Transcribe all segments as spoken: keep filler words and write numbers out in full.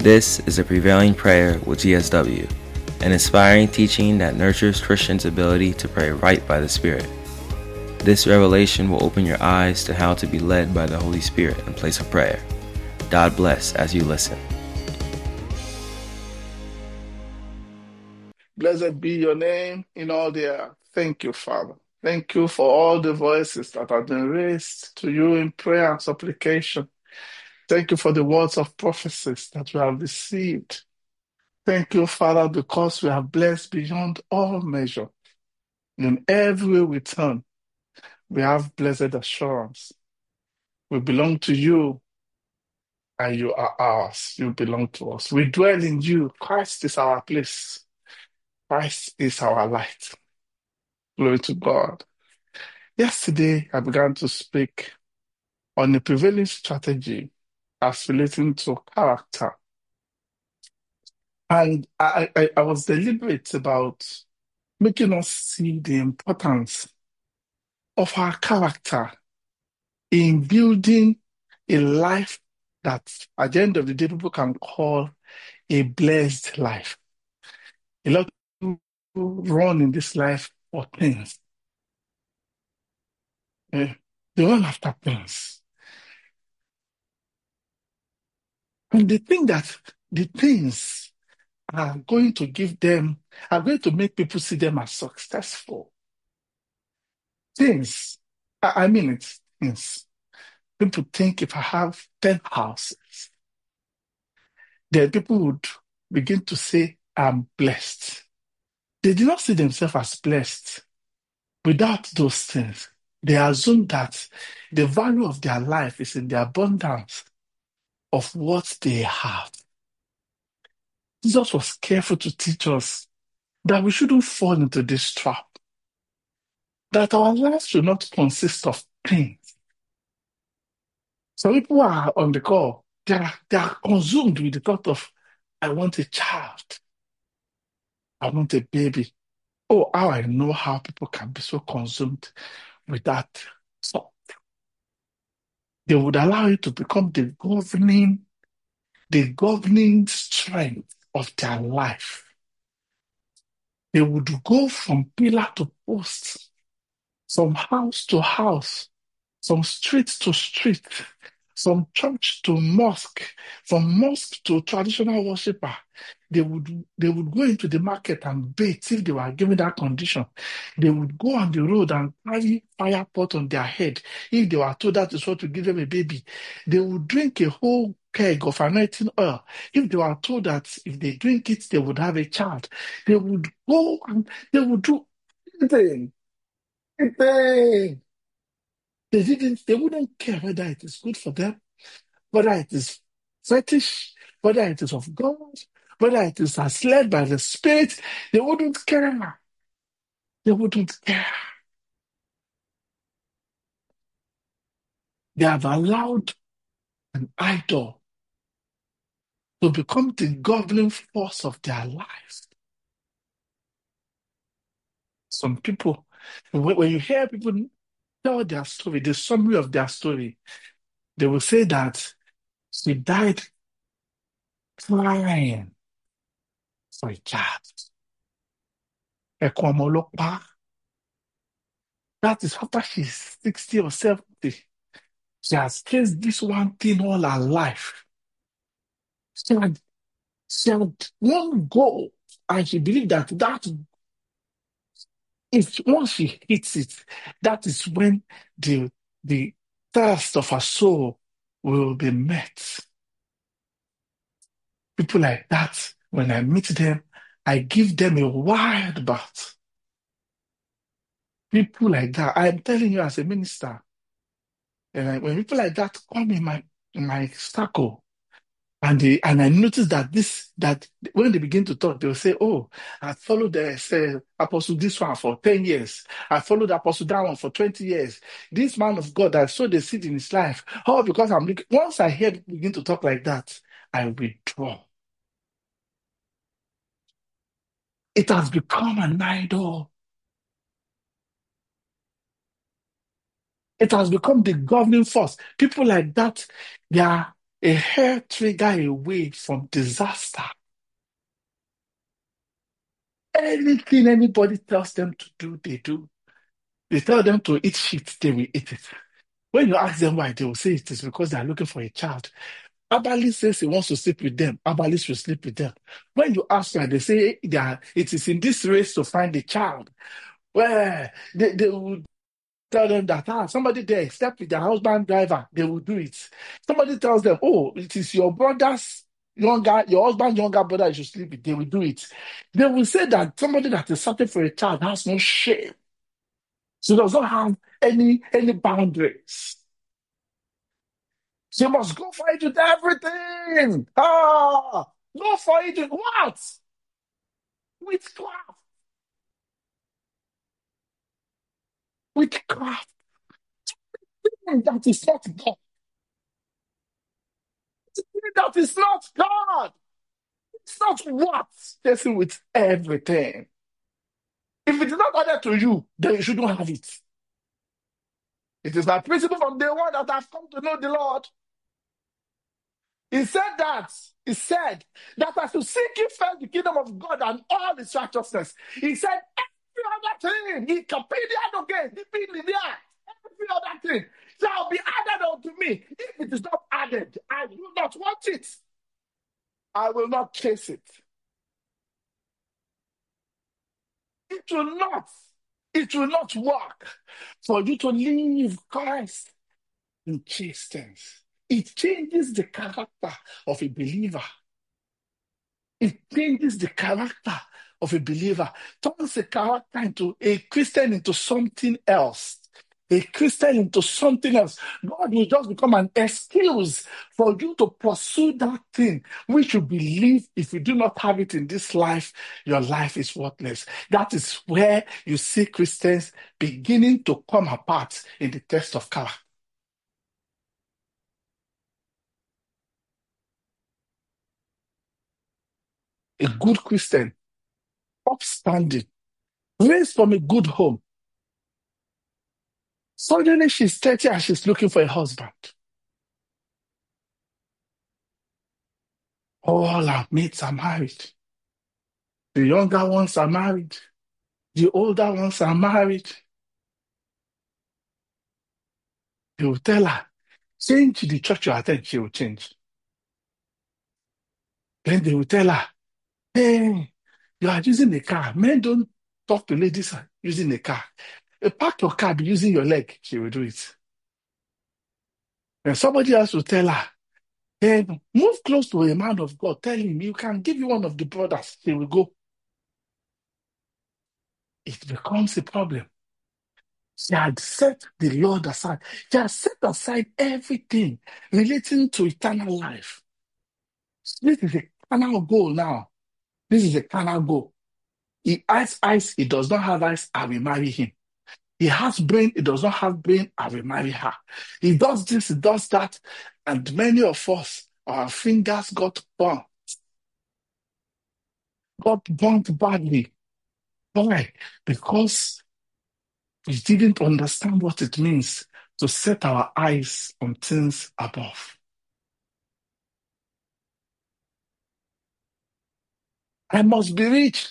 This is a Prevailing Prayer with G S W, an inspiring teaching that nurtures Christians' ability to pray right by the Spirit. This revelation will open your eyes to how to be led by the Holy Spirit in place of prayer. God bless as you listen. Blessed be your name in all the earth. Thank you, Father. Thank you for all the voices that have been raised to you in prayer and supplication. Thank you for the words of prophecies that we have received. Thank you, Father, because we are blessed beyond all measure. In every way we turn, we have blessed assurance. We belong to you, and you are ours. You belong to us. We dwell in you. Christ is our place. Christ is our light. Glory to God. Yesterday, I began to speak on the prevailing strategy as relating to character. And I, I, I was deliberate about making us see the importance of our character in building a life that, at the end of the day, people can call a blessed life. A lot of people run in this life for things. Eh, They run after things. And they think that the things are going to give them, are going to make people see them as successful. Things, I, I mean it, things. People think if I have ten houses, then people would begin to say, I'm blessed. They do not see themselves as blessed without those things. They assume that the value of their life is in the abundance of what they have. Jesus was careful to teach us that we shouldn't fall into this trap, that our lives should not consist of things. Some people are on the call, they are, they are consumed with the thought of, I want a child, I want a baby. Oh, how I know how people can be so consumed with that thought. They would allow it to become the governing, the governing strength of their life. They would go from pillar to post, from house to house, from street to street, from church to mosque, from mosque to traditional worshiper. They would they would go into the market and bait if they were given that condition. They would go on the road and carry fire pot on their head if they were told that is what to give them a baby. They would drink a whole keg of anointing oil if they were told that if they drink it, they would have a child. They would go and they would do anything. Anything. They didn't, they wouldn't care whether it is good for them, whether it is fetish, whether it is of God, whether it is as led by the Spirit. They wouldn't care. They wouldn't care. They have allowed an idol to become the governing force of their lives. Some people, when when you hear people tell their story, the summary of their story, they will say that she died crying for a child. Ẹ̀kún ọmọ ló pa á. That is after she's sixty or seventy. She has faced this one thing all her life. She had, she had one goal, and she believed that that if once she hits it, that is when the the thirst of her soul will be met. People like that, when I meet them, I give them a wild bath. People like that, I'm telling you as a minister, and I- when people like that come in my in my circle, and they and I notice that this that when they begin to talk, they'll say, "Oh, I followed the say, apostle this one for ten years. I followed apostle that one for twenty years. This man of God, I saw the seed in his life. All because I'm looking." Once I hear people begin to talk like that, I withdraw. It has become an idol. It has become the governing force. People like that, they are a hair trigger away from disaster. Anything anybody tells them to do, they do. They tell them to eat shit, they will eat it. When you ask them why, they will say it is because they are looking for a child. Abali says he wants to sleep with them. Abali should sleep with them. When you ask them, they say they are, it is in this race to find a child. Well, they, they will tell them that ah, somebody there slept with their husband driver, they will do it. Somebody tells them, oh, it is your brother's younger, your husband's younger brother you should sleep with, they will do it. They will say that somebody that is searching for a child has no shame. She does not have any any boundaries. She must go for it with everything. Ah, go for it with what? With craft. With craft. That is not God. That is not God. It's not what? Chasing with everything. If it is not added to you, then you shouldn't have it. It is my principle from day one that I've come to know the Lord. He said that. He said that I should seek ye first the kingdom of God and all its righteousness. He said every other thing, he capidiad again, he be there. Every other thing shall be added unto me. If it is not added, I do not want it. I will not chase it. It will not. It will not work for you to leave Christ and chase things. It changes the character of a believer. It changes the character of a believer. Turns a character into a Christian into something else. A Christian into something else. God will just become an excuse for you to pursue that thing which you believe if you do not have it in this life, your life is worthless. That is where you see Christians beginning to come apart in the test of character. A good Christian, upstanding, raised from a good home. Suddenly she's thirty and she's looking for a husband. All our mates are married. The younger ones are married. The older ones are married. They will tell her, change the church you attend, she will change. Then they will tell her, hey, you are using a car. Men don't talk to ladies using a car. Park your car, be using your leg, she will do it. And somebody else will tell her, hey, move close to a man of God. Tell him, you can give you one of the brothers. She will go. It becomes a problem. She had set the Lord aside. She had set aside everything relating to eternal life. This is a carnal goal now. This is a carnal goal. He has eyes, he does not have eyes, I will marry him. He has brain, he does not have brain, I will marry her. He does this, he does that, and many of us, our fingers got burnt. Got burnt badly. Why? Because we didn't understand what it means to set our eyes on things above. I must be rich.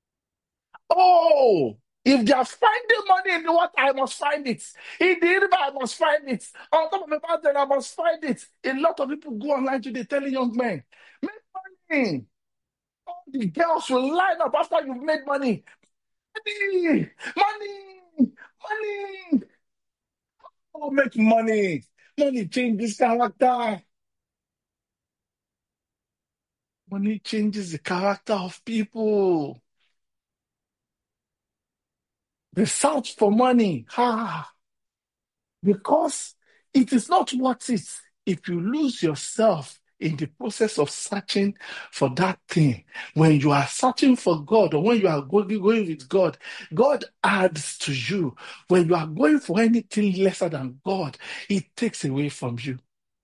Oh, if they are finding money in the water, I must find it. In the river, I must find it. On top of the mountain, I must find it. A lot of people go online today telling young men, make money. All the girls will line up after you've made money. Money, money, money. Oh, make money. Money changes character. Money changes the character of people. They search for money. Ah, because it is not worth it if you lose yourself in the process of searching for that thing. When you are searching for God or when you are going, going with God, God adds to you. When you are going for anything lesser than God, it takes away from you.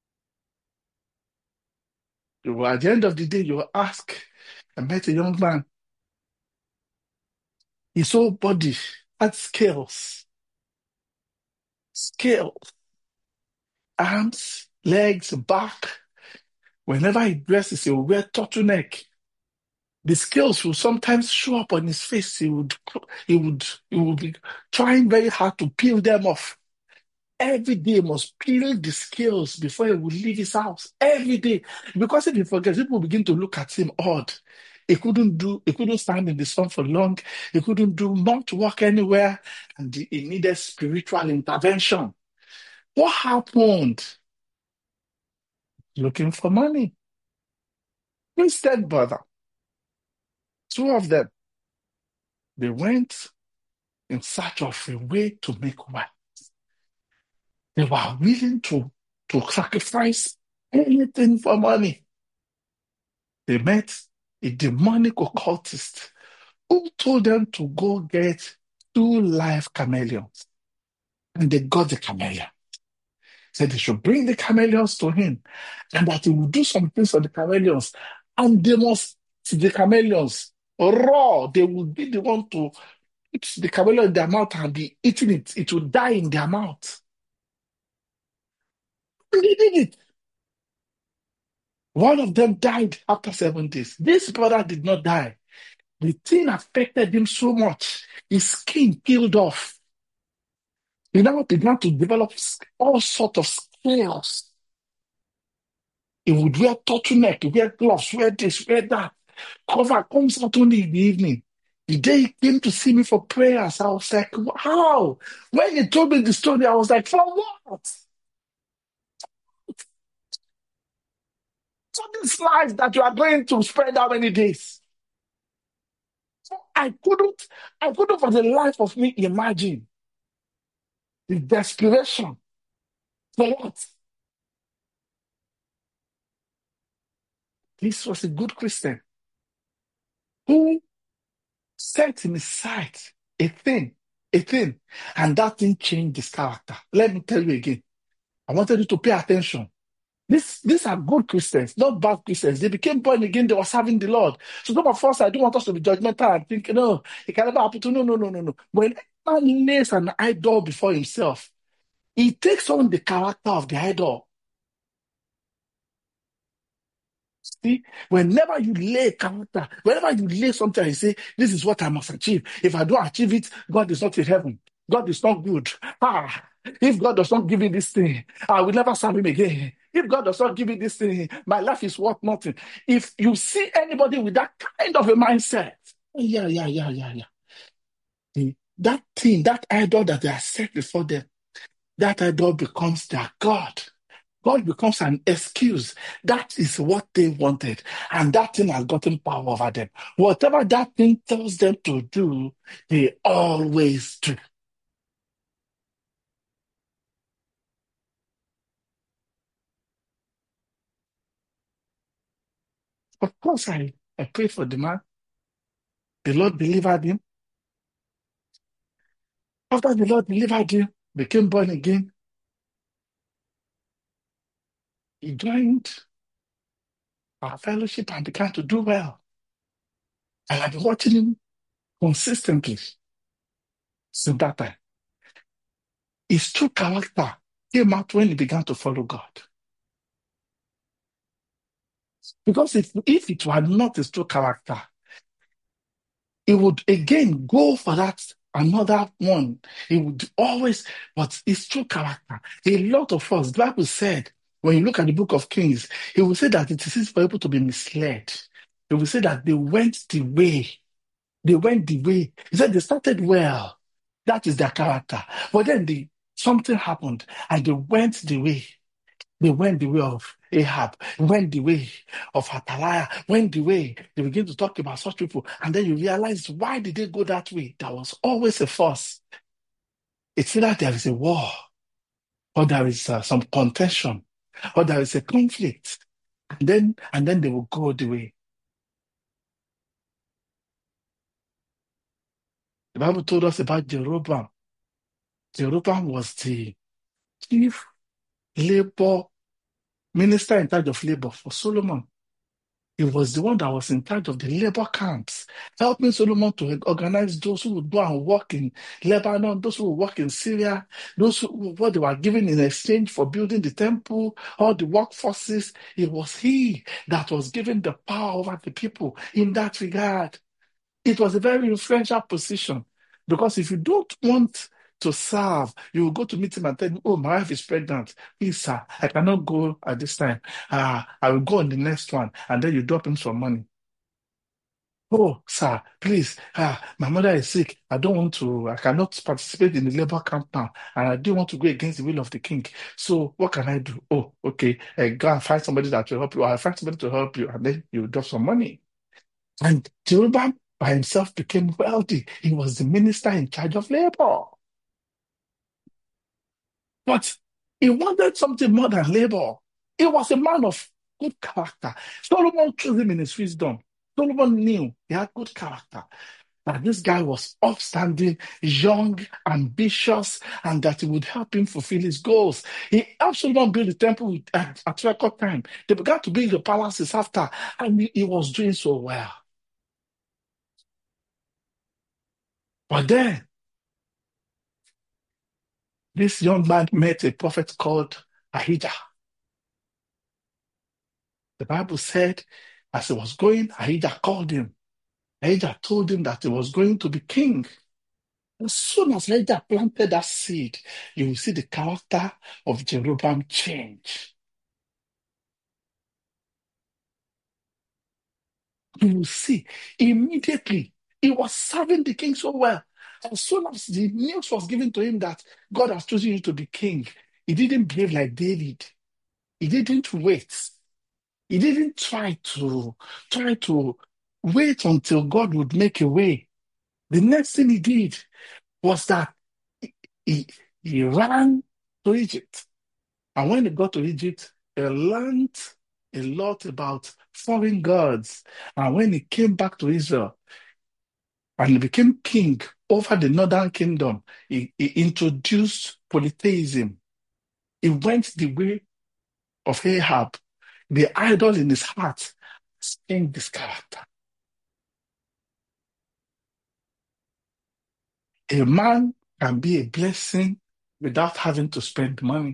You- At the end of the day, you will ask, I met a young man. His whole body had scales. Scales. Arms, legs, back. Whenever he dresses, he will wear turtleneck. The scales will sometimes show up on his face. He would, he would, he would be trying very hard to peel them off. Every day he must peel the scales before he would leave his house. Every day. Because if he forgets, people begin to look at him odd. He couldn't do, he couldn't stand in the sun for long. He couldn't do much work anywhere. And he needed spiritual intervention. What happened? Looking for money. Instead, brother, two of them, they went in search of a way to make wealth. They were willing to, to sacrifice anything for money. They met a demonic occultist who told them to go get two live chameleons. And they got the chameleon. Said they should bring the chameleons to him and that he would do some things for the chameleons. And they must see the chameleons raw. They would be the one to put the chameleon in their mouth and be eating it. It would die in their mouth. And they did it. One of them died after seven days. This brother did not die. The thing affected him so much. His skin peeled off. He now began to develop all sorts of scales. He would wear turtleneck, wear gloves, wear this, wear that. Cover comes out only in the evening. The day he came to see me for prayers, I was like, how? When he told me the story, I was like, for what? So this life that you are going to spend how many days? So I couldn't, I couldn't for the life of me imagine the desperation. For what? This was a good Christian who set in his sight a thing, a thing, and that thing changed his character. Let me tell you again. I wanted you to pay attention. This, these are good Christians, not bad Christians. They became born again, they were serving the Lord. So some of us, I don't want us to be judgmental and think, no, it can never happen to no, no, no, no, no. When a man lays an idol before himself, he takes on the character of the idol. See, whenever you lay character, whenever you lay something, you say, this is what I must achieve. If I don't achieve it, God is not in heaven. God is not good. Ah, if God does not give me this thing, I will never serve him again. If God does not give me this thing, my life is worth nothing. If you see anybody with that kind of a mindset, yeah, yeah, yeah, yeah, yeah. The- that thing, that idol that they are set before them, that idol becomes their God. God becomes an excuse. That is what they wanted. And that thing has gotten power over them. Whatever that thing tells them to do, they always do. Of course, I, I pray for the man. The Lord delivered him. After the Lord delivered him, became born again, he joined our fellowship and began to do well. And I've been watching him consistently since that time. His true character came out when he began to follow God. Because if, if it were not his true character, he would again go for that another one. He would always, but his true character. A lot of us, the Bible said, when you look at the book of Kings, he will say that it is easy for people to be misled. He will say that they went the way. They went the way. He said they started well. That is their character. But then the, something happened and they went the way. They went the way of Ahab, went the way of Athaliah, went the way. They begin to talk about such people. And then you realize, why did they go that way? There was always a force. It's either there is a war, or there is uh, some contention, or there is a conflict. And then, and then they will go the way. The Bible told us about Jeroboam. Jeroboam was the chief labor minister in charge of labor for Solomon. He was the one that was in charge of the labor camps, helping Solomon to organize those who would go and work in Lebanon, those who would work in Syria, those who, what they were given in exchange for building the temple, all the workforces. It was he that was given the power over the people in that regard. It was a very influential position because if you don't want to serve, you will go to meet him and tell him, oh, my wife is pregnant. Please, sir, I cannot go at this time. Uh, I will go on the next one. And then you drop him some money. Oh, sir, please, uh, my mother is sick. I don't want to, I cannot participate in the labor camp now. And I do want to go against the will of the king. So what can I do? Oh, okay. Uh, go and find somebody that will help you. I'll find somebody to help you. And then you drop some money. And Jeroboam by himself became wealthy. He was the minister in charge of labor. But he wanted something more than labor. He was a man of good character. Solomon chose him in his wisdom. Solomon knew he had good character. That this guy was upstanding, young, ambitious, and that he would help him fulfill his goals. He helped Solomon build the temple with, at, at record time. They began to build the palaces after, and he, he was doing so well. But then, this young man met a prophet called Ahijah. The Bible said, as he was going, Ahijah called him. Ahijah told him that he was going to be king. As soon as Ahijah planted that seed, you will see the character of Jeroboam change. You will see immediately he was serving the king so well. As soon as the news was given to him that God has chosen you to be king, he didn't behave like David. He didn't wait. He didn't try to try to wait until God would make a way. The next thing he did was that he, he, he ran to Egypt. And when he got to Egypt, he learned a lot about foreign gods. And when he came back to Israel and he became king over the northern kingdom, he, he introduced polytheism. He went the way of Ahab. The idol in his heart changed his character. A man can be a blessing without having to spend money.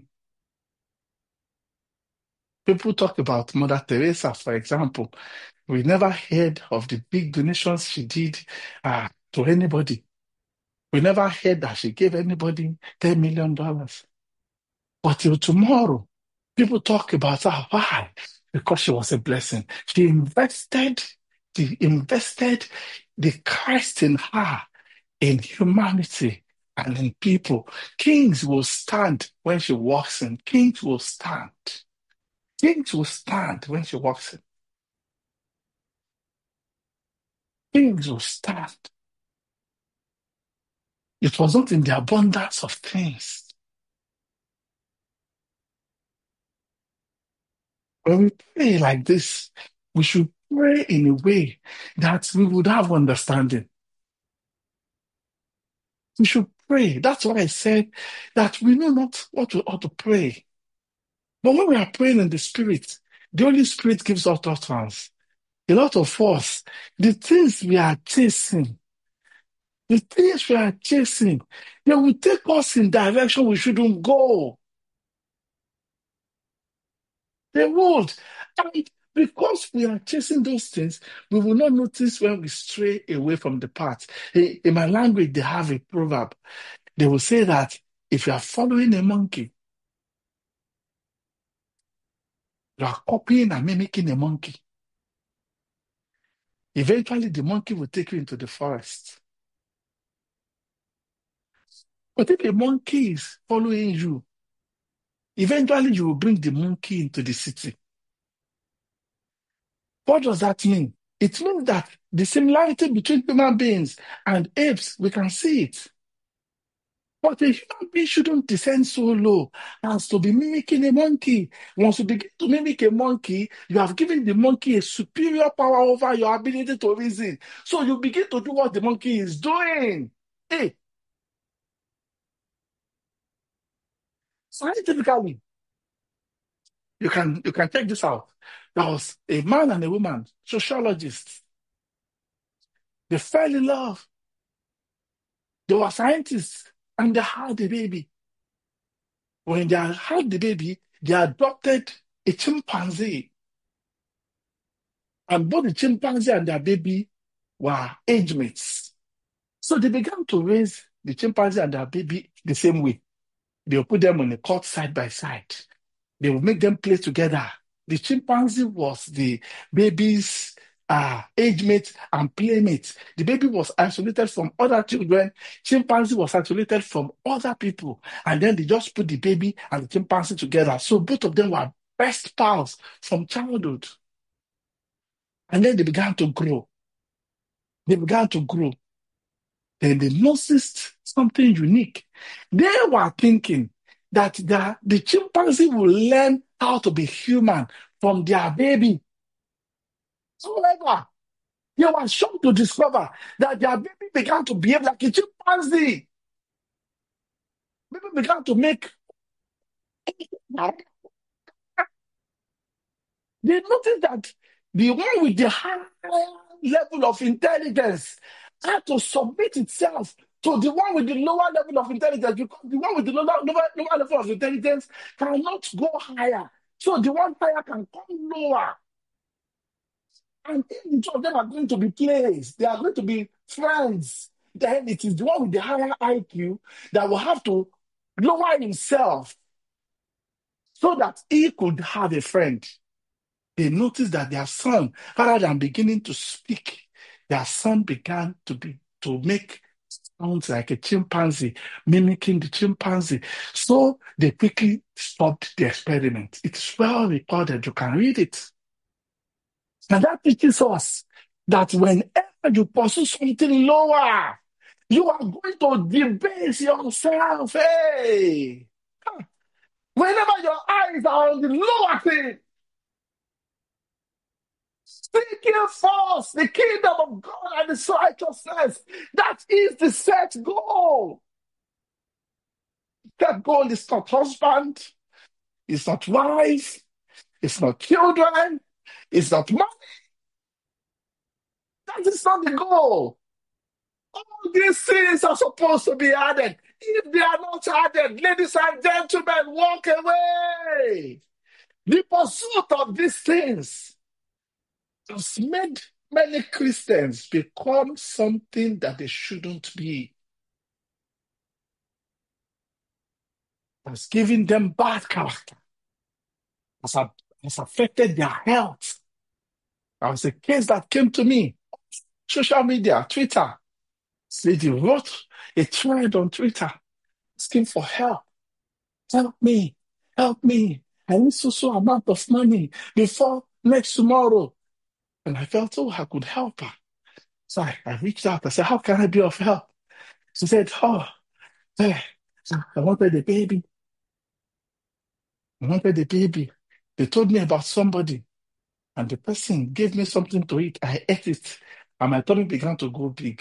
People talk about Mother Teresa, for example. We never heard of the big donations she did uh, to anybody. We never heard that she gave anybody ten million dollars. But till tomorrow, people talk about her. Why? Because she was a blessing. She invested, she invested the Christ in her, in humanity and in people. Kings will stand when she walks in. Kings will stand. Kings will stand when she walks in. Kings will stand. It was not in the abundance of things. When we pray like this, we should pray in a way that we would have understanding. We should pray. That's why I said that we know not what we ought to pray. But when we are praying in the Spirit, the Holy Spirit gives us utterance. A lot of us, the things we are chasing, the things we are chasing, they will take us in direction we shouldn't go. They would. And because we are chasing those things, we will not notice when we stray away from the path. In, in my language, they have a proverb. They will say that if you are following a monkey, you are copying and mimicking a monkey. Eventually, the monkey will take you into the forest. But if a monkey is following you, eventually you will bring the monkey into the city. What does that mean? It means that the similarity between human beings and apes, we can see it. But a human being shouldn't descend so low as to be mimicking a monkey. Once you begin to mimic a monkey, you have given the monkey a superior power over your ability to reason. So you begin to do what the monkey is doing. Hey, scientifically, You can you can check this out. There was a man and a woman, sociologists. They fell in love. They were scientists and they had a baby. When they had the baby, they adopted a chimpanzee. And both the chimpanzee and their baby were age mates. So they began to raise the chimpanzee and their baby the same way. They will put them on a cot side by side. They will make them play together. The chimpanzee was the baby's uh, age mate and playmate. The baby was isolated from other children. Chimpanzee was isolated from other people. And then they just put the baby and the chimpanzee together. So both of them were best pals from childhood. And then they began to grow. They began to grow. Then they noticed something unique. They were thinking that the, the chimpanzee will learn how to be human from their baby. However, they were shocked to discover that their baby began to behave like a chimpanzee. Baby began to make. They noticed that the one with the higher level of intelligence had to submit itself to the one with the lower level of intelligence, because the one with the lower, lower, lower level of intelligence cannot go higher. So the one higher can come lower. And if the two of them are going to be placed, they are going to be friends, then it is the one with the higher I Q that will have to lower himself so that he could have a friend. They noticed that their son, rather than beginning to speak, their son began to be to make sounds like a chimpanzee, mimicking the chimpanzee. So they quickly stopped the experiment. It's well recorded. You can read it. And that teaches us that whenever you pursue something lower, you are going to debase yourself. Hey! Whenever your eyes are on the lower thing, seek ye first the kingdom of God and His righteousness. That is the set goal. That goal is not husband, it's not wife, it's not children, it's not money. That is not the goal. All these things are supposed to be added. If they are not added, ladies and gentlemen, walk away. The pursuit of these things has made many Christians become something that they shouldn't be. Has given them bad character. Has, has affected their health. There was a case that came to me. Social media, Twitter. This lady wrote a thread on Twitter asking for help. Help me. Help me. I need so so amount of money before next tomorrow. And I felt, oh, I could help her. So I, I reached out. I said, how can I be of help? She said, oh, hey, I wanted a baby. I wanted a baby. They told me about somebody, and the person gave me something to eat. I ate it, and my tummy began to go big.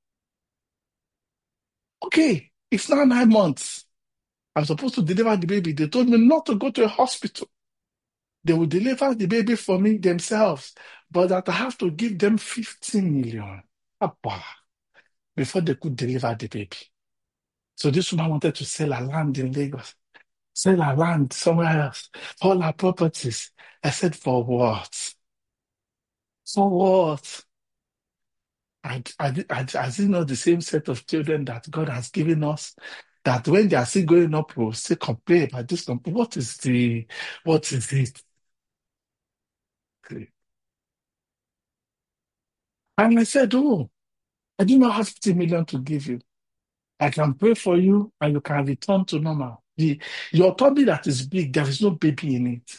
Okay, it's now nine months. I'm supposed to deliver the baby. They told me not to go to a hospital. They will deliver the baby for me themselves, but that I have to give them fifteen million Abba, before they could deliver the baby. So this woman wanted to sell her land in Lagos, sell her land somewhere else, all her properties. I said, for what? For what? I, I, I, I still know the same set of children that God has given us, that when they are still growing up, we'll still complain about this. What is the, what is it? And I said, oh, I do not have fifty million to give you. I can pray for you and you can return to normal. The, your tummy that is big, there is no baby in it.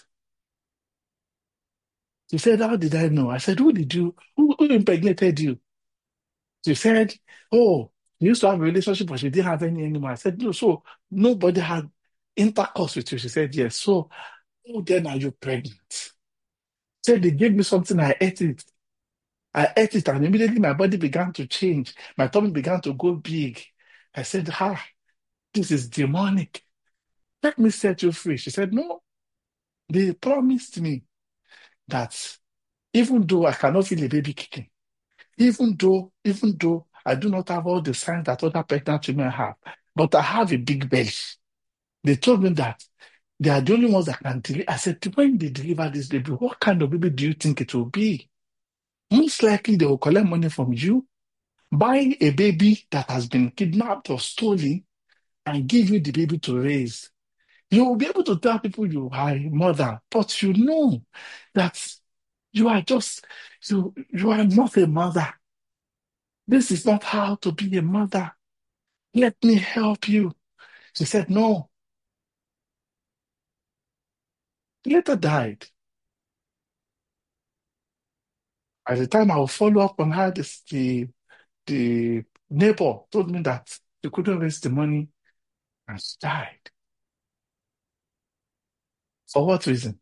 She said, how did I know? I said, who did you, who, who impregnated you? She said, oh, you used to have a relationship, but she didn't have any anymore. I said, no, so nobody had intercourse with you. She said, yes. So, oh, then are you pregnant? She said, they gave me something, I ate it. I ate it, and immediately my body began to change. My tummy began to go big. I said, ah, this is demonic. Let me set you free. She said, no. They promised me that even though I cannot feel a baby kicking, even though, even though I do not have all the signs that other pregnant women have, but I have a big belly. They told me that they are the only ones that can deliver. I said, when they deliver this baby, what kind of baby do you think it will be? Most likely they will collect money from you, buy a baby that has been kidnapped or stolen, and give you the baby to raise. You will be able to tell people you are a mother, but you know that you are just, you, you are not a mother. This is not how to be a mother. Let me help you. She said, no. She later died. By the time I will follow up on her, this, the, the neighbor told me that she couldn't raise the money and she died. For what reason?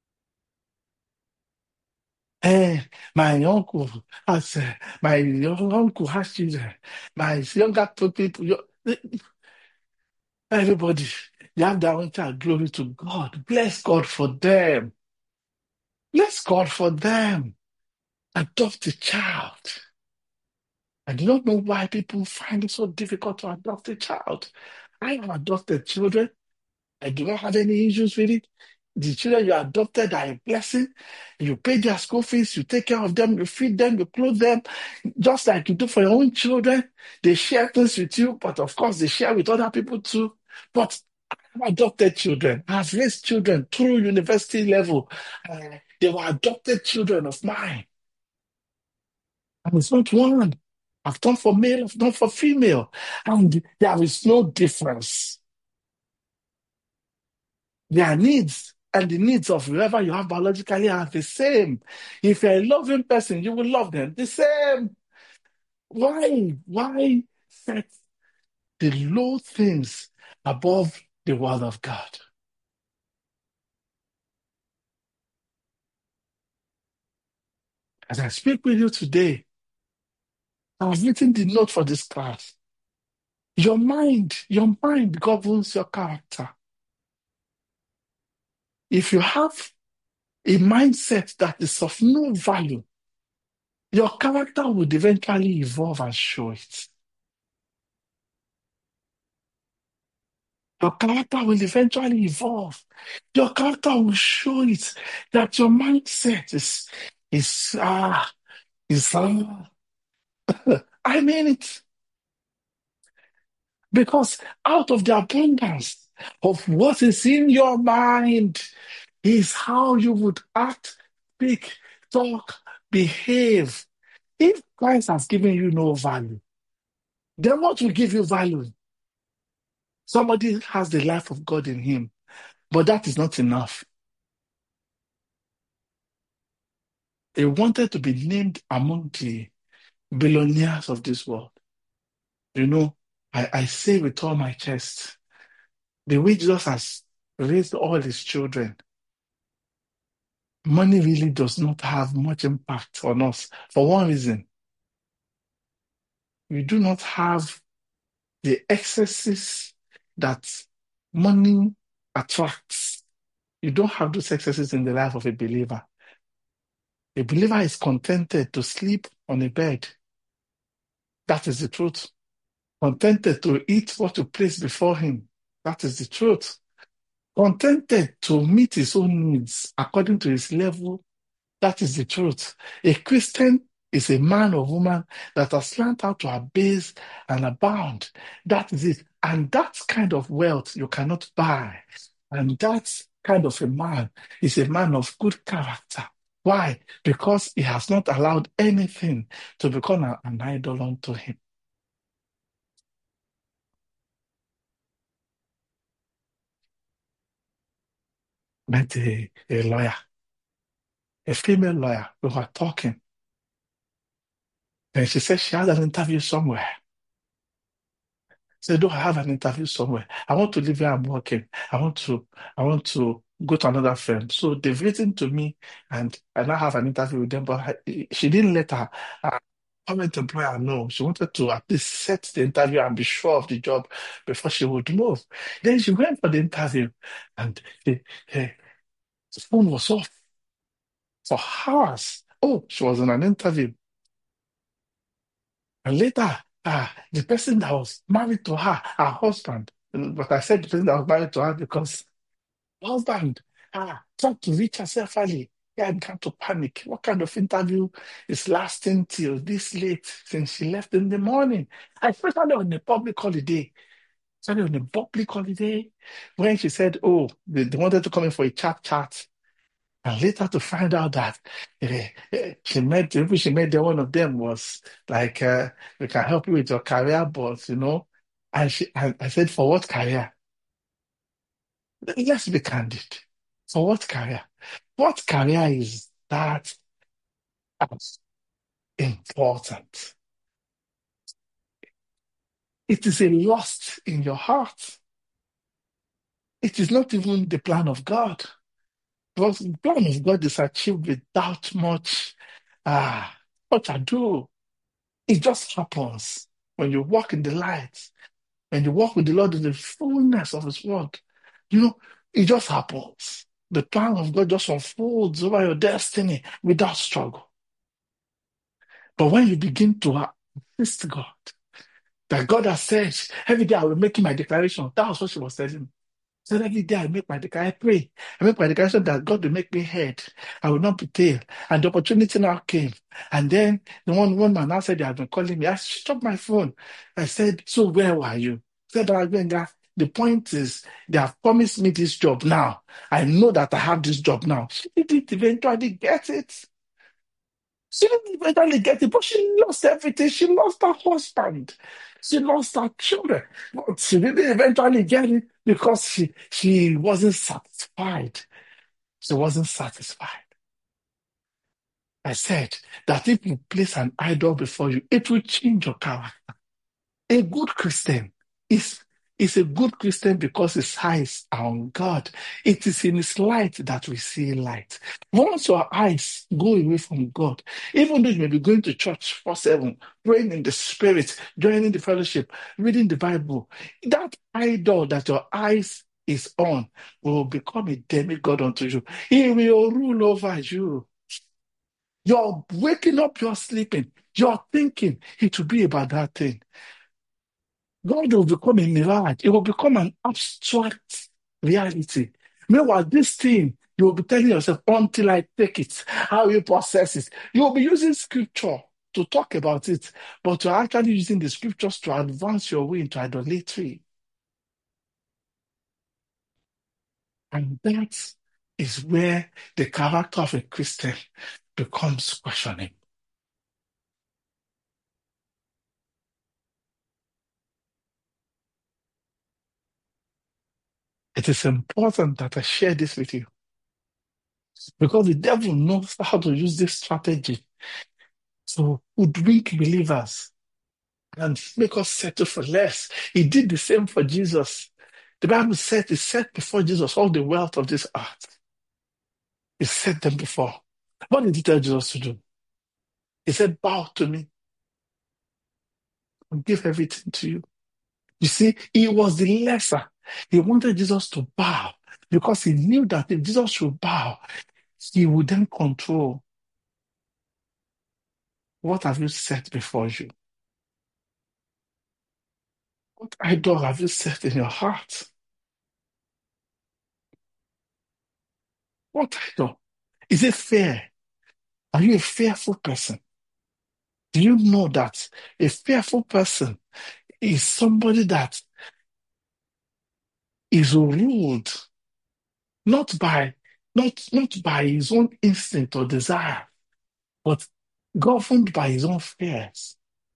Eh, my uncle has, uh, my young uncle has children. My younger people, yo- everybody, they have their own child. Glory to God. Bless God for them. Bless God for them. Adopt a child. I do not know why people find it so difficult to adopt a child. I have adopted children. I do not have any issues with it. The children you adopted are a blessing. You pay their school fees, you take care of them, you feed them, you clothe them, just like you do for your own children. They share things with you, but of course they share with other people too. But I've adopted children. I've raised children through university level. Uh, they were adopted children of mine. And it's not one. I've done for male, I've done for female. And there is no difference. Their needs and the needs of whoever you have biologically are the same. If you're a loving person, you will love them the same. Why? Why set the low things above the word of God? As I speak with you today, I've written the note for this class. Your mind, your mind governs your character. If you have a mindset that is of no value, your character would eventually evolve and show it. Your character will eventually evolve. Your character will show it that your mindset is is ah is ah. I mean it because out of the abundance of what is in your mind is how you would act, speak, talk, behave. If Christ has given you no value, then what will give you value? Somebody has the life of God in him, but that is not enough. He wanted to be named among the billionaires of this world. You know, I, I say with all my chest, the way Jesus has raised all his children, money really does not have much impact on us. For one reason, we do not have the excesses that money attracts. You don't have those excesses in the life of a believer. A believer is contented to sleep on a bed. That is the truth. Contented to eat what you place before him. That is the truth. Contented to meet his own needs according to his level. That is the truth. A Christian is a man or woman that has learned how to abase and abound. That is it. And that kind of wealth you cannot buy. And that kind of a man is a man of good character. Why? Because he has not allowed anything to become an, an idol unto him. Met a, a lawyer, a female lawyer. We were talking. And she said she had an interview somewhere. Say, do I have an interview somewhere? I want to leave where I'm working. I want to, I want to go to another firm. So they've written to me and I now have an interview with them, but I- she didn't let her, her current employer know. She wanted to at least set the interview and be sure of the job before she would move. Then she went for the interview and she, The phone was off for hours. Oh, she was in an interview. And later, ah, the person that was married to her, her husband, but I said the person that was married to her because husband, ah, tried to reach herself early. Yeah, I began to panic. What kind of interview is lasting till this late since she left in the morning? Especially on a public holiday. Especially on a public holiday. When she said, oh, they, they wanted to come in for a chat chat. And later to find out that eh, eh, she met, the people she met there, one of them was like, uh, we can help you with your career, but you know. And she, and I said, for what career? Let's be candid. For what career? What career is that as important? It is a lust in your heart. It is not even the plan of God. Because the plan of God is achieved without much, ah, much ado. It just happens when you walk in the light, when you walk with the Lord in the fullness of His word. You know, it just happens. The plan of God just unfolds over your destiny without struggle. But when you begin to assist God, that God has said, every day I will make my declaration. That was what she was telling me. So every day I make my declaration, I pray. I make my declaration that God will make me head. I will not be tail. And the opportunity now came. And then the one, one man now said they had been calling me. I stopped my phone. I said, so where were you? I said, "Agbenga, the point is, they have promised me this job now. I know that I have this job now." She didn't eventually get it. She didn't eventually get it, but she lost everything. She lost her husband. She lost her children. But she didn't eventually get it because she, she wasn't satisfied. She wasn't satisfied. I said that if you place an idol before you, it will change your character. A good Christian is, is a good Christian because his eyes are on God. It is in his light that we see light. Once your eyes go away from God, even though you may be going to church four seven, praying in the spirit, joining the fellowship, reading the Bible, that idol that your eyes is on will become a demigod unto you. He will rule over you. You're waking up, you're sleeping, you're thinking it will be about that thing. God will become a mirage. It will become an abstract reality. Meanwhile, this thing, you will be telling yourself, until I take it, how you process it. You will be using scripture to talk about it, but you're actually using the scriptures to advance your way into idolatry. And that is where the character of a Christian becomes questioning. It is important that I share this with you because the devil knows how to use this strategy to hoodwink believers and make us settle for less. He did the same for Jesus. The Bible said he set before Jesus all the wealth of this earth. He set them before. What did he tell Jesus to do? He said, bow to me and give everything to you. You see, he was the lesser. He wanted Jesus to bow because he knew that if Jesus should bow, he would then control. What have you set before you? What idol have you set in your heart? What idol? Is it fear? Are you a fearful person? Do you know that a fearful person is somebody that is ruled not by not, not by his own instinct or desire, but governed by his own fears?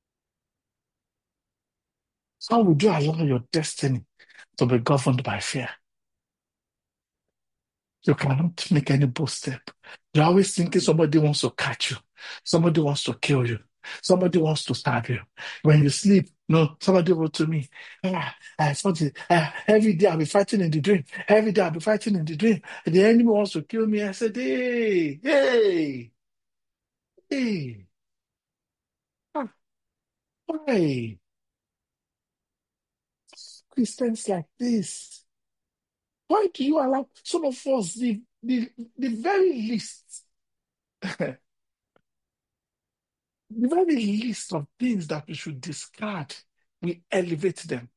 How would you allow your destiny to be governed by fear? You cannot make any bold step. You're always thinking somebody wants to catch you. Somebody wants to kill you. Somebody wants to stab you. When you sleep, no, somebody wrote to me, ah, I thought it, ah, every day I'll be fighting in the dream. Every day I'll be fighting in the dream. The enemy wants to kill me. I said, hey, hey, hey, ah, why? Christians like this. Why do you allow some of us, the, the, the very least, the very least of things that we should discard, we elevate them.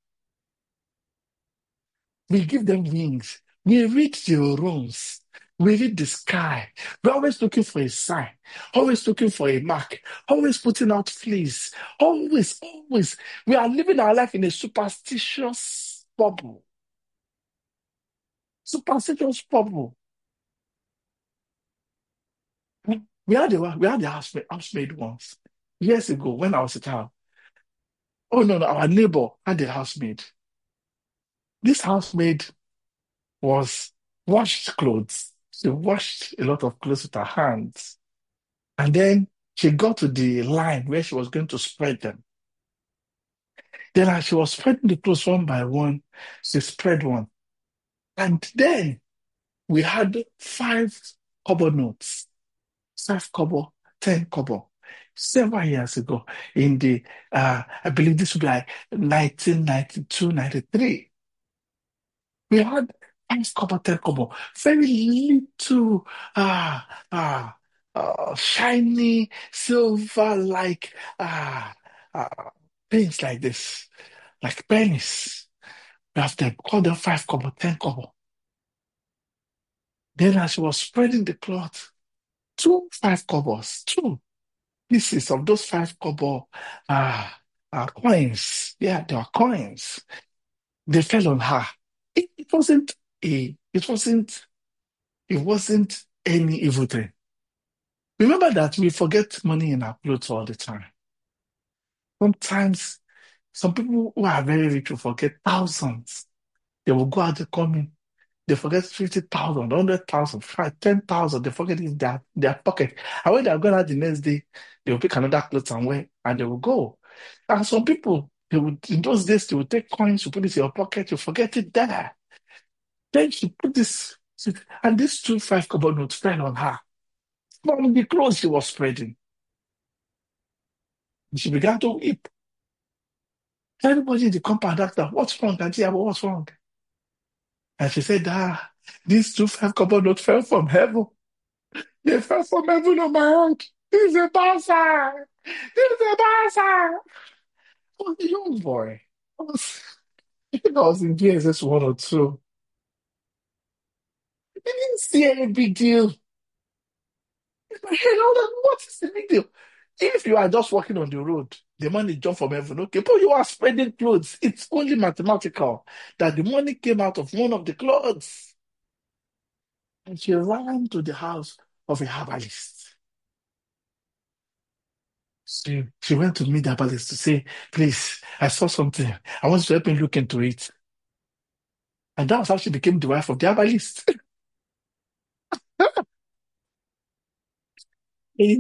We give them wings. We read the rooms. We read the sky. We're always looking for a sign, always looking for a mark, always putting out fleas. Always, always. We are living our life in a superstitious bubble. Superstitious bubble. We had the we had the housemaid, housemaid once years ago when I was a child. Oh no, no, our neighbor had a housemaid. This housemaid was washed clothes. She washed a lot of clothes with her hands. And then she got to the line where she was going to spread them. Then as she was spreading the clothes one by one, she spread one. And then we had five kobo notes, five kobo, ten kobo, several years ago in the, uh, I believe this would be like nineteen ninety-two, ninety-three. We had five kobo, ten kobo, very little, uh, uh, uh, shiny silver like, uh, uh, things like this, like pennies. We have them, call them five kobo, ten kobo. Then as she was spreading the cloth, two five kobos, two pieces of those five kobo uh, uh, coins. Yeah, they were coins. They fell on her. It, it wasn't a, it wasn't, it wasn't any evil thing. Remember that we forget money in our clothes all the time. Sometimes some people who are very rich will forget thousands. They will go out to come in. They forget fifty thousand, one hundred thousand, ten thousand. They forget it in their, their pocket. And when they are going out the next day, they will pick another clothes and wear, and they will go. And some people, they would, in those days, they would take coins, you put it in your pocket, you forget it there. Then she put this, and these two five kobo notes fell on her from the clothes she was spreading. She began to weep. Everybody in the compound asked her, "What's wrong, Auntie? What's wrong?" And she said, ah, these two five kobo notes fell from heaven. They fell from heaven on my head. This is a bastard. This is a bastard. I was a young boy. I was, I think I was in G S S one or two. I didn't see any big deal. In my head, I was like, what is the big deal? If you are just walking on the road, the money jumped from heaven. Okay, but you are spreading clothes. It's only mathematical that the money came out of one of the clothes. And she ran to the house of a herbalist. She, she went to meet the herbalist to say, please, I saw something. I want you to help me look into it. And that was how she became the wife of the herbalist. I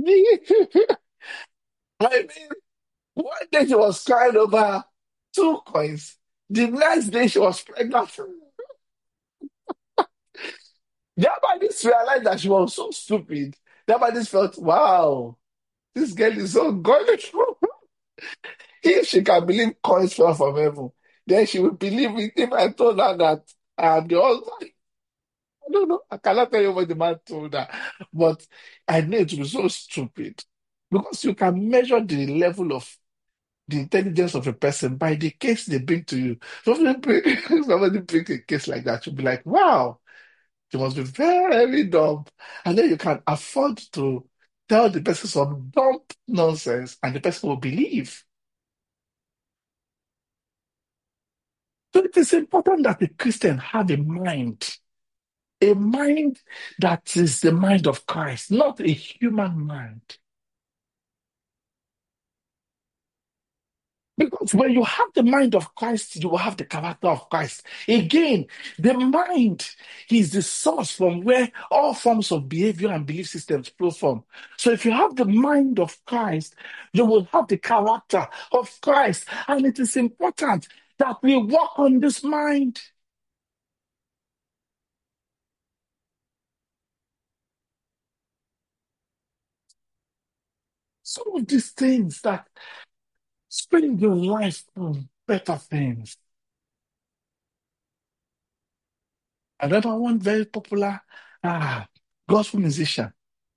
mean, one day she was crying over two coins. The next day she was pregnant. The herbalist realized that she was so stupid. The herbalist felt, wow, this girl is so gullible. If she can believe coins fell from heaven, then she will believe it if I told her that I am the husband. I don't know. I cannot tell you what the man told her, but I know it was so stupid because you can measure the level of the intelligence of a person by the case they bring to you. Somebody bring, somebody bring a case like that, you'll be like, wow, you must be very dumb. And then you can afford to tell the person some dumb nonsense and the person will believe. So it is important that the Christian have a mind, a mind that is the mind of Christ, not a human mind. Because when you have the mind of Christ, you will have the character of Christ. Again, the mind is the source from where all forms of behavior and belief systems flow from. So if you have the mind of Christ, you will have the character of Christ. And it is important that we work on this mind. Some of these things that spend your life on better things. I remember one very popular Ah, gospel musician.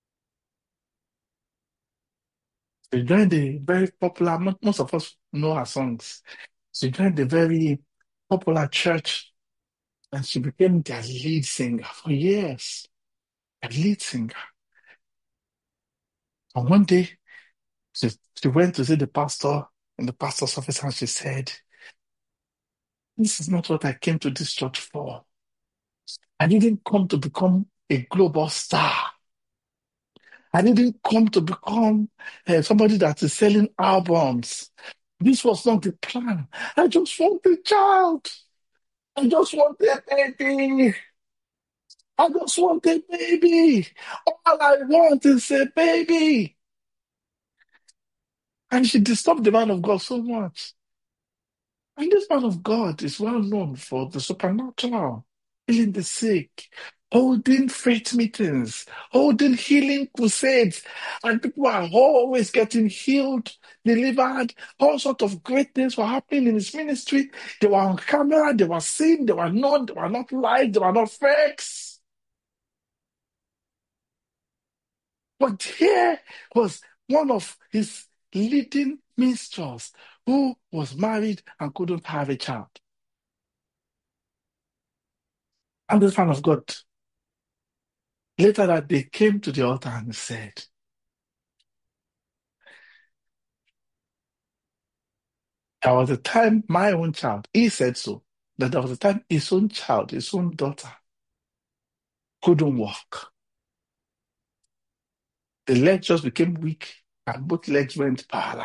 She joined a very popular, mo- most of us know her songs. She joined a very popular church and she became their lead singer for years. A lead singer. And one day, she, she went to see the pastor in the pastor's office and she said, this is not what I came to this church for. I didn't come to become a global star. I didn't come to become uh, somebody that is selling albums. This was not the plan. I just want a child. I just want a baby. I just want a baby. All I want is a baby. And she disturbed the man of God so much. And this man of God is well known for the supernatural, healing the sick, holding faith meetings, holding healing crusades, and people are always getting healed, delivered. All sorts of great things were happening in his ministry. They were on camera, they were seen, they were known, they were not live, they were not fakes. But here was one of his leading minstrels who was married and couldn't have a child. And this man of God, later that they came to the altar and said, there was a time my own child, he said so, that there was a time his own child, his own daughter, couldn't walk. The leg just became weak and both legs went paralyzed.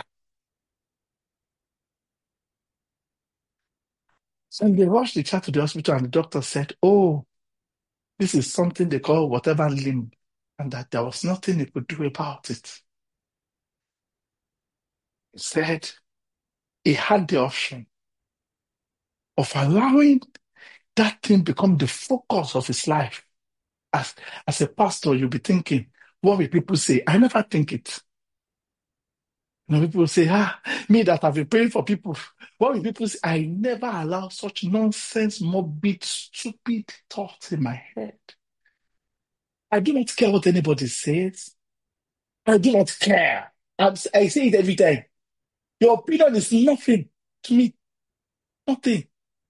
So they rushed the child to the hospital and the doctor said, oh, this is something they call whatever limb, and that there was nothing he could do about it. He said he had the option of allowing that thing become the focus of his life. As, as a pastor, you'll be thinking, what will people say? I never think it. You know, people say, ah, me that have been praying for people. What will people say? I never allow such nonsense, morbid, stupid thoughts in my head. I do not care what anybody says. I do not care. I'm, I say it every time. Your opinion is nothing to me. Nothing.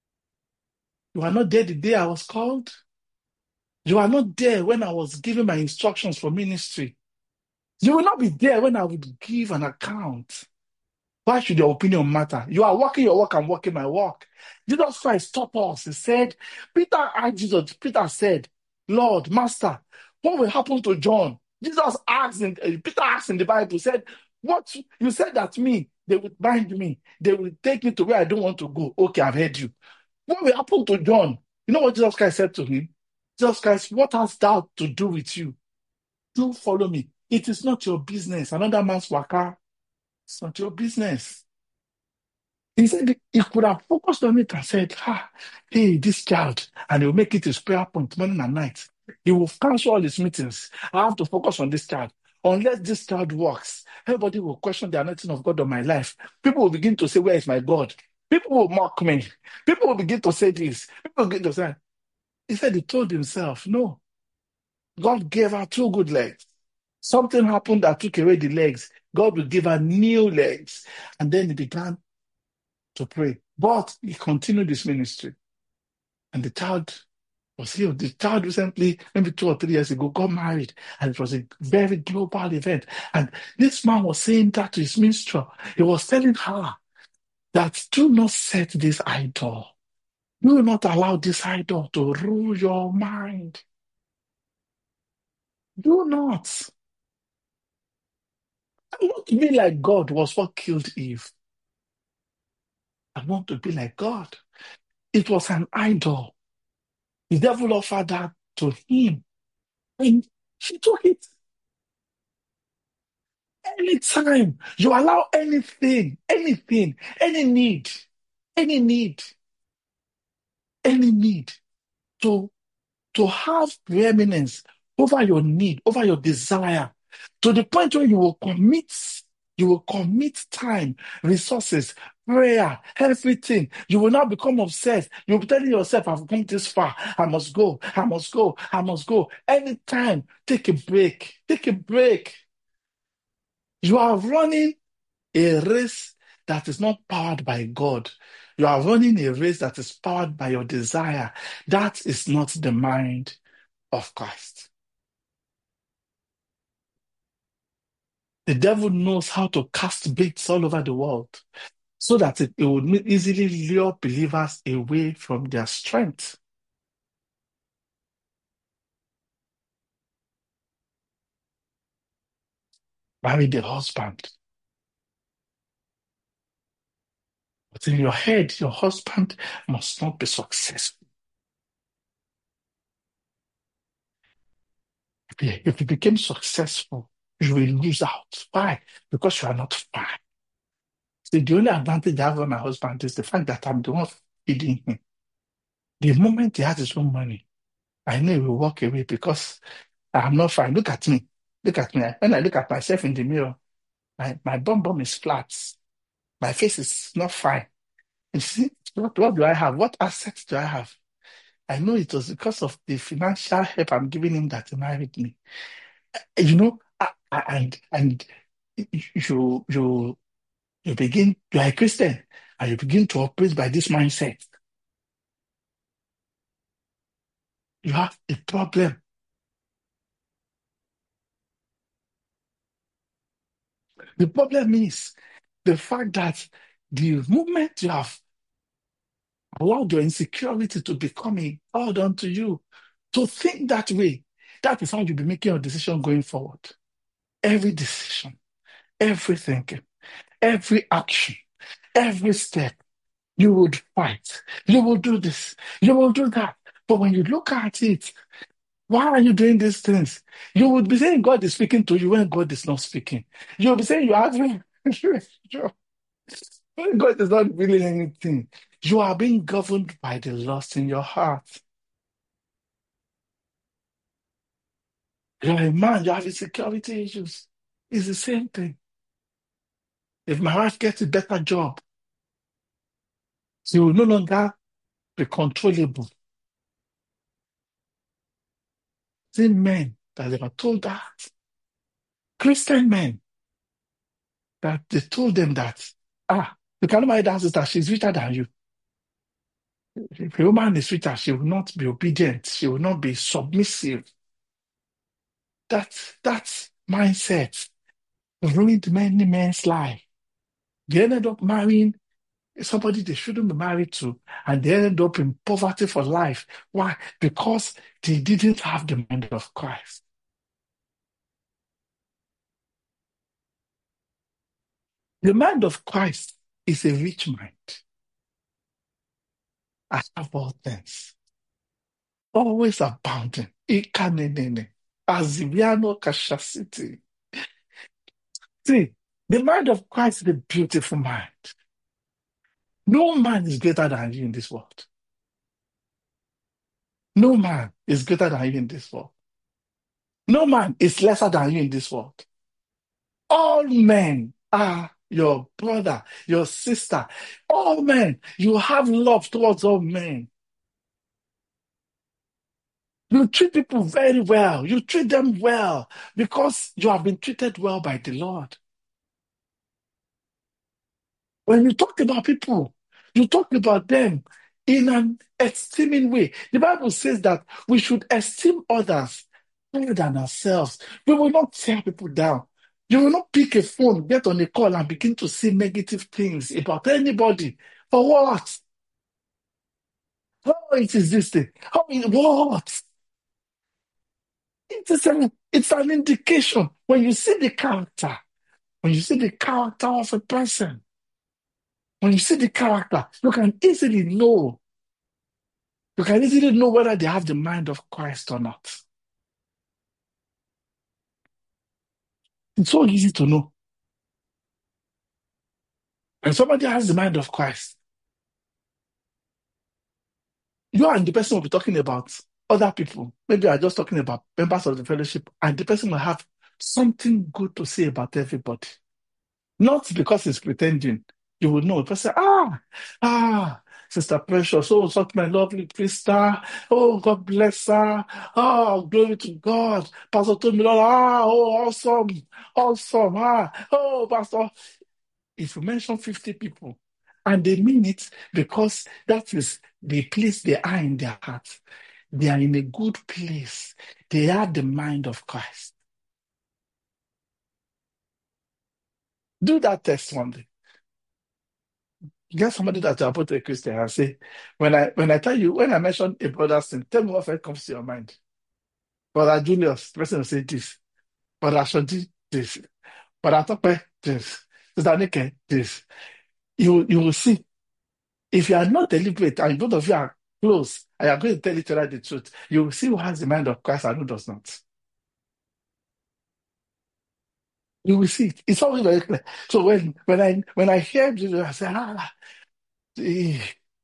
You are not there the day I was called. You are not there when I was giving my instructions for ministry. You will not be there when I would give an account. Why should your opinion matter? You are working your work, I'm working my work. Jesus Christ taught us. He said, Peter asked Jesus, Peter said, Lord, Master, what will happen to John? Jesus asked, in, uh, Peter asked in the Bible, said, what you said that me, they would bind me, they will take me to where I don't want to go. Okay, I've heard you. What will happen to John? You know what Jesus Christ said to him? Jesus Christ, what has thou to do with you? Do follow me. It is not your business. Another man's waka. It's not your business. He said he could have focused on it and said, ah, hey, this child, and he'll make it his prayer point morning and night. He will cancel all his meetings. I have to focus on this child. Unless this child works, everybody will question the anointing of God on my life. People will begin to say, where is my God? People will mock me. People will begin to say this. People will begin to say, he said he told himself, no, God gave her two good legs. Something happened that took away the legs. God will give her new legs. And then he began to pray. But he continued his ministry. And the child was healed. The child recently, maybe two or three years ago, got married. And it was a very global event. And this man was saying that to his minstrel. He was telling her that do not set this idol. Do not allow this idol to rule your mind. Do not. I want to be like God was what killed Eve. I want to be like God. It was an idol. The devil offered that to him. And he took it. Anytime you allow anything, anything, any need, any need, any need to, to have preeminence over your need, over your desire, to the point where you will commit You will commit time, resources, prayer, everything. You will not become obsessed. You'll be telling yourself, I've come this far. I must go. I must go. I must go. Anytime, take a break. Take a break. You are running a race that is not powered by God. You are running a race that is powered by your desire. That is not the mind of Christ. The devil knows how to cast baits all over the world so that it, it would easily lure believers away from their strength. Marry the husband. But in your head, your husband must not be successful. If he, if he became successful, you will lose out. Why? Because you are not fine. See, the only advantage I have over my husband is the fact that I'm the one feeding him. The moment he has his own money, I know he will walk away because I'm not fine. Look at me. Look at me. When I look at myself in the mirror, my, my bum bum is flat. My face is not fine. You see, what, what do I have? What assets do I have? I know it was because of the financial help I'm giving him that he married me. You know, I- I- and and you you you begin, you are a Christian, and you begin to operate by this mindset. You have a problem. The problem is the fact that the moment you have allowed your insecurity to become a God unto you, to think that way, that is how you'll be making your decision going forward. Every decision, every thinking, every action, every step, you would fight. You will do this. You will do that. But when you look at it, why are you doing these things? You would be saying God is speaking to you when God is not speaking. You'll be saying you are doing when God is not revealing anything. You are being governed by the lust in your heart. You're a man, you have insecurity issues. It's the same thing. If my wife gets a better job, she will no longer be controllable. See men that they were told that, Christian men, that they told them that, ah, you cannot marry that sister, she's richer than you. If a woman is richer, she will not be obedient, she will not be submissive. That, that mindset ruined many men's life. They ended up marrying somebody they shouldn't be married to, and they ended up in poverty for life. Why? Because they didn't have the mind of Christ. The mind of Christ is a rich mind. I have all things, always abounding. Ikanenene, aziviano kashasiti. See, the mind of Christ is a beautiful mind. No man is greater than you in this world. No man is greater than you in this world. No man is lesser than you in this world. All men are your brother, your sister. All men, you have love towards all men. You treat people very well. You treat them well because you have been treated well by the Lord. When you talk about people, you talk about them in an esteeming way. The Bible says that we should esteem others better than ourselves. We will not tear people down. You will not pick a phone, get on a call, and begin to say negative things about anybody. For what? Oh, it is this thing. Oh, it, what? It is an, it's an indication. When you see the character, when you see the character of a person, when you see the character, you can easily know. You can easily know whether they have the mind of Christ or not. It's so easy to know. When somebody has the mind of Christ, you and the person will be talking about other people. Maybe I'm just talking about members of the fellowship, and the person will have something good to say about everybody. Not because he's pretending. You will know. Person, ah, ah, Sister Precious. Oh, such my lovely Krista. Oh, God bless her. Oh, glory to God. Pastor Tomilola. Ah, oh, awesome. Awesome. Ah, oh, Pastor. If you mention fifty people and they mean it because that is the place they are in their heart, they are in a good place. They are the mind of Christ. Do that test one day. Get somebody that's about a Christian and say, when I when I tell you, when I mention a brother's name, tell me what first comes to your mind. Brother Julius, the person will say this. Brother Shanti, this. Brother Tope, this. Sister Nike, this. You, you will see. If you are not deliberate and both of you are close and you are going to tell each other the truth, you will see who has the mind of Christ and who does not. You will see it. It's always very clear. So when when I when I hear Jesus, I say, ah, eh,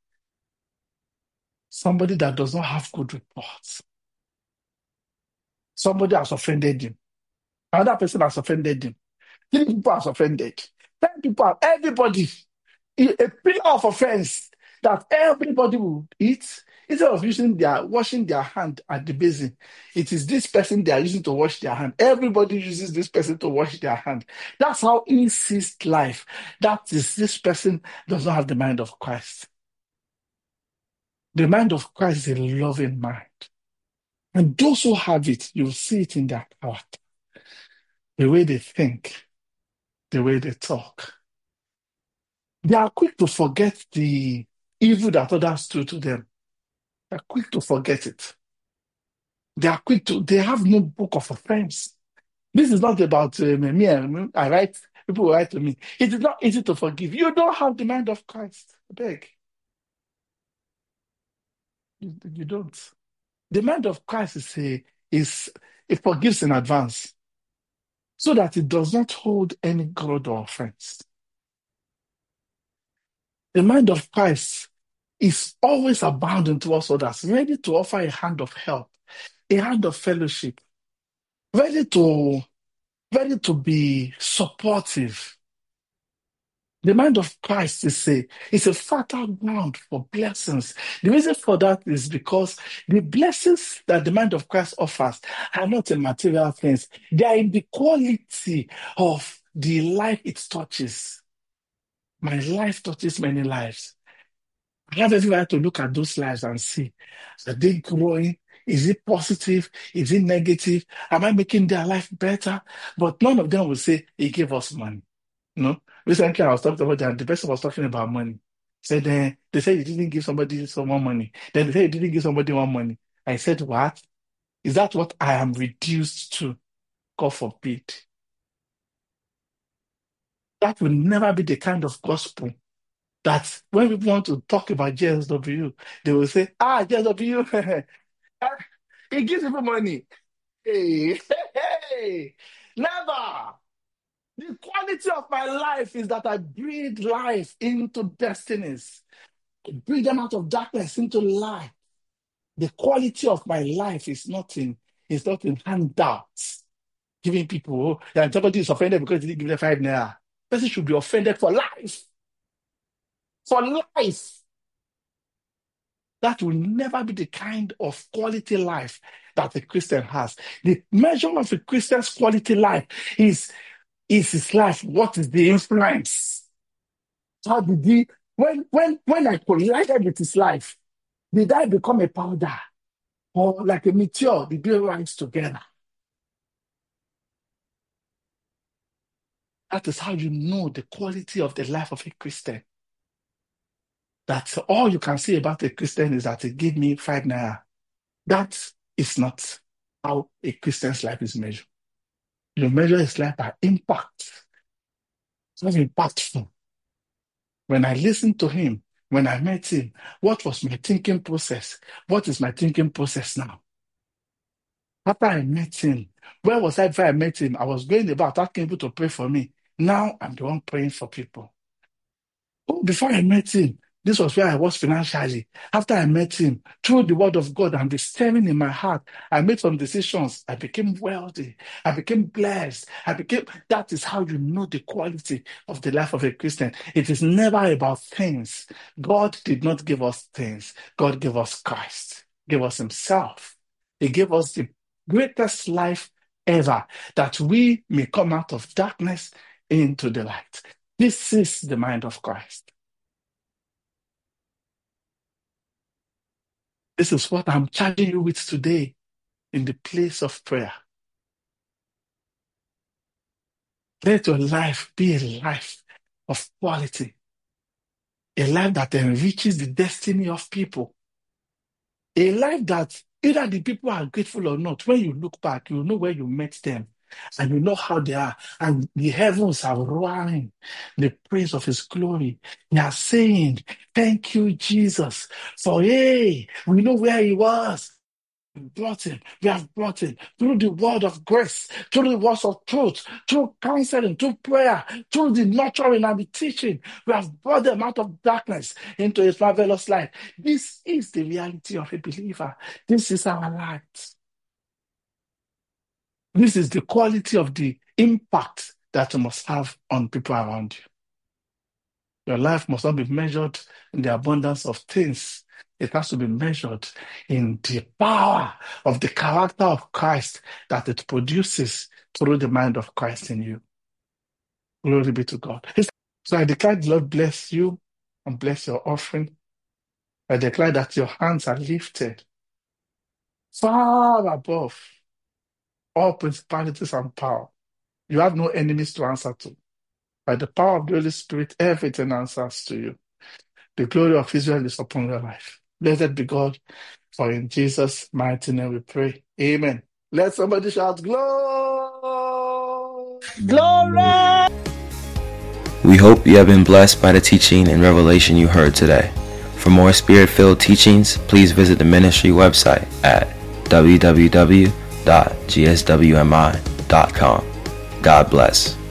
somebody that does not have good reports. Somebody has offended him. Another person has offended him. Three people has offended. Ten people, have, everybody. A pillar of offense that everybody will eat. Instead of using their washing their hand at the basin, it is this person they are using to wash their hand. Everybody uses this person to wash their hand. That's how he sees life. That is, this person does not have the mind of Christ. The mind of Christ is a loving mind. And those who have it, you'll see it in their character. The way they think, the way they talk. They are quick to forget the evil that others do to them. They are quick to forget it. They are quick to, they have no book of offense. This is not about uh, me and I write, people write to me. It is not easy to forgive. You don't have the mind of Christ. I beg. You, you don't. The mind of Christ is a, is, it forgives in advance so that it does not hold any grudge or offense. The mind of Christ is always abounding towards others, ready to offer a hand of help, a hand of fellowship, ready to, ready to be supportive. The mind of Christ is a, is a fertile ground for blessings. The reason for that is because the blessings that the mind of Christ offers are not in material things. They are in the quality of the life it touches. My life touches many lives. I have every right to look at those lives and see, are they growing? Is it positive? Is it negative? Am I making their life better? But none of them will say, he gave us money. No. Recently, I was talking about that. The person was talking about money. Said, uh, they said you didn't give somebody someone money. Then they said you didn't give somebody one money. I said, what? Is that what I am reduced to? God forbid. That will never be the kind of gospel that when people want to talk about J S W, they will say, ah, J S W, he gives people money. Hey, hey, hey, never. The quality of my life is that I breathe life into destinies. I bring them out of darkness into light. The quality of my life is not in, is not in handouts. Giving people, oh, yeah, somebody is offended because they didn't give them five naira. Person should be offended for life. For life. That will never be the kind of quality life that a Christian has. The measure of a Christian's quality life is, is his life. What is the influence? How did he, when, when, when I collided with his life, did I become a powder? Or like a meteor, did they rise together? That is how you know the quality of the life of a Christian. That all you can say about a Christian is that he gave me five naira. That is not how a Christian's life is measured. You measure his life by impact. It's not impactful. When I listened to him, when I met him, what was my thinking process? What is my thinking process now? After I met him, where was I before I met him? I was going about asking people to pray for me. Now I'm the one praying for people. Oh, before I met him, This was where I was financially. After I met him, through the word of God and the stirring in my heart, I made some decisions. I became wealthy. I became blessed. I became, that is how you know the quality of the life of a Christian. It is never about things. God did not give us things. God gave us Christ, gave us himself. He gave us the greatest life ever, that we may come out of darkness into the light. This is the mind of Christ. This is what I'm charging you with today in the place of prayer. Let your life be a life of quality, a life that enriches the destiny of people, a life that either the people are grateful or not. When you look back, you know where you met them and you know how they are, and the heavens are roaring the praise of his glory. They are saying, thank you, Jesus, for hey, we know where he was. We brought him. We have brought him through the word of grace, through the words of truth, through counseling, through prayer, through the nurturing and the teaching. We have brought them out of darkness into his marvelous light. This is the reality of a believer. This is our light. This is the quality of the impact that you must have on people around you. Your life must not be measured in the abundance of things. It has to be measured in the power of the character of Christ that it produces through the mind of Christ in you. Glory be to God. So I declare the Lord bless you and bless your offering. I declare that your hands are lifted far above all principalities and power. You have no enemies to answer to. By the power of the Holy Spirit, everything answers to you. The glory of Israel is upon your life. Blessed be God, for in Jesus' mighty name we pray. Amen. Let somebody shout, glory! Glory! We hope you have been blessed by the teaching and revelation you heard today. For more spirit-filled teachings, please visit the ministry website at w w w dot g s w m i dot com. God bless.